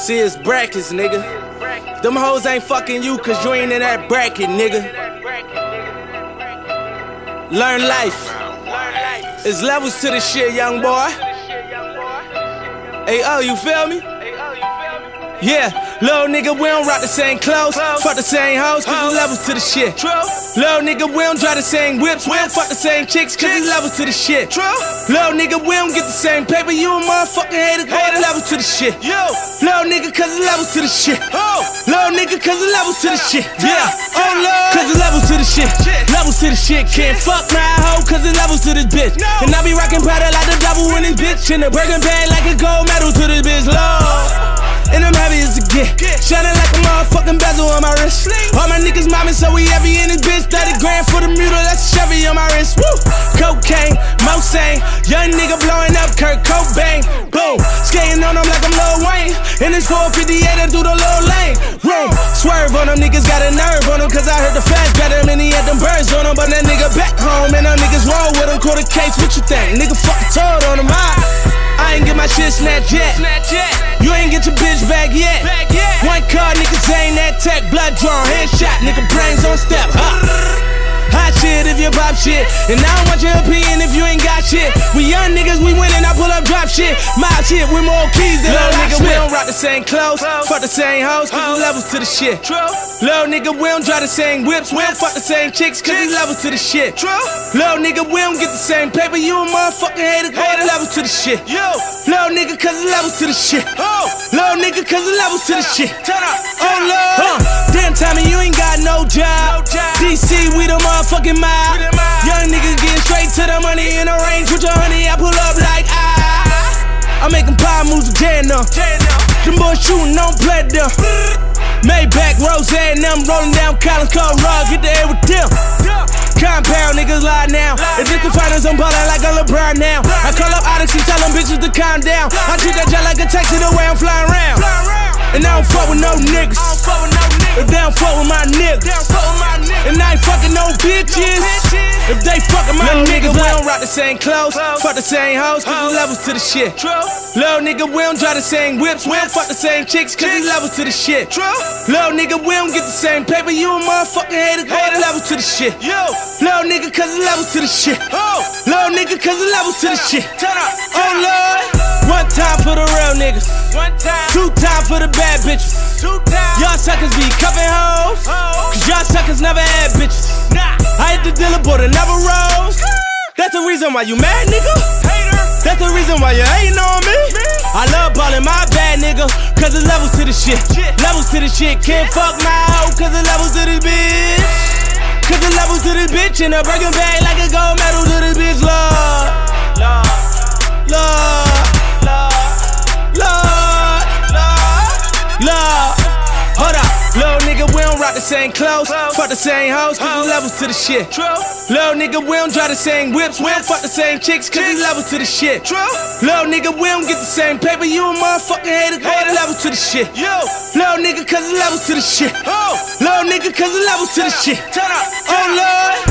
See, it's brackets, nigga. Them hoes ain't fucking you cause you ain't in that bracket, nigga. Learn life. It's levels to this shit, young boy. Hey, oh, you feel me? Yeah, little nigga, we don't rock the same clothes, fuck the same hoes, cause there's levels to the shit. Little nigga, we don't drive the same whips, we don't fuck the same chicks, cause there's levels to the shit. Little nigga, we don't get the same paper, you a motherfucking hater, go to levels to the shit. Little nigga, cause there's levels to the shit. Little nigga, cause there's levels to the shit. Yeah, oh Lord, cause there's levels to the shit. Levels to the shit, can't fuck my hoe, cause there's levels to this bitch. And I be rockin' powder like the devil in this bitch, in the Birkin bag like a gold medal to this bitch, Lord. And I'm heavy as a gift, shining like a motherfucking bezel on my wrist. All my niggas mobbing, so we heavy in this bitch. 30 grand for the mule, that's a Chevy on my wrist. Woo! Cocaine, Mosaic, young nigga blowing up Kurt Cobain. Boom, skating on them like I'm Lil Wayne. And it's 458 and through the little lane. Room, swerve on them, niggas got a nerve on them, cause I heard the fast better than he had them birds on him. But that nigga back home, and them niggas roll with him. Caught a case, what you think? Nigga fucking told on him. I ain't get my shit snatched yet. You ain't get your bitch back yet. One car, niggas ain't that tech. Blood drawn, headshot, nigga brains on step. Hot shit if you pop shit. And I don't want your opinion if you ain't got shit. We young niggas, we winning, I pull up drop shit. My shit with more keys than a nigga, we don't rock the same clothes, fuck the same hoes, cause there's levels to the shit. Little nigga, we don't drive the same whips, we don't fuck the same chicks, cause there's levels to the shit. Little nigga, we don't get the same paper, you a motherfucking hater, go to levels to the shit. Little nigga, cause there's levels to the shit. Little nigga, cause there's levels to the shit. Oh Lord, damn Tommy, you ain't got no job. DC, we the motherfucking mob. Young niggas getting straight to the money in the range with your honey. I pull up like I'm making power moves with J&M. Them boys shooting, don't play them. Maybach, Rose, and them rolling down Collins, Cold Rug, get the air with them. Compound niggas lie now. If it's the finals, I'm ballin' like a LeBron now. I call up Odyssey, tell them bitches to calm down. I treat that jet like a taxi the way I'm flying around. And I don't fuck with no niggas. If they don't fuck with my niggas. And I ain't fucking no bitches. If they fuckin' my niggas, we don't rock the same clothes, fuck the same hoes, cause there's levels to the shit. Little nigga, we don't drive the same whips, we don't fuck the same chicks, cause there's levels to the shit. Little nigga, we don't get the same paper, you a motherfucking hater, go to levels to the shit. Little nigga, cause there's levels to the shit. Little nigga, cause there's levels to the shit. Oh Lord, one time for the real niggas, two times for the bad bitches. Y'all suckers be cuffin' hoes, cause y'all suckers never had bitches. I hit the dealer, but it never rose. That's the reason why you mad, nigga. That's the reason why you hating on me. I love ballin' my bad nigga, cause there's levels to the shit. Levels to the shit, can't fuck my hoe, cause there's levels to this bitch. Cause there's levels to this bitch, in a Birkin bag like a gold medal to this bitch, Lord. Hold up, little nigga, we don't rock the same clothes, fuck the same hoes, cause there's levels to the shit. Little nigga, we don't drive the same whips, we don't fuck the same chicks, cause there's levels to the shit. Little nigga, we don't get the same paper, you a motherfucking hater, go to levels to the shit. Little nigga, cause there's levels to the shit. Little nigga, cause there's levels to the shit. Oh Lord.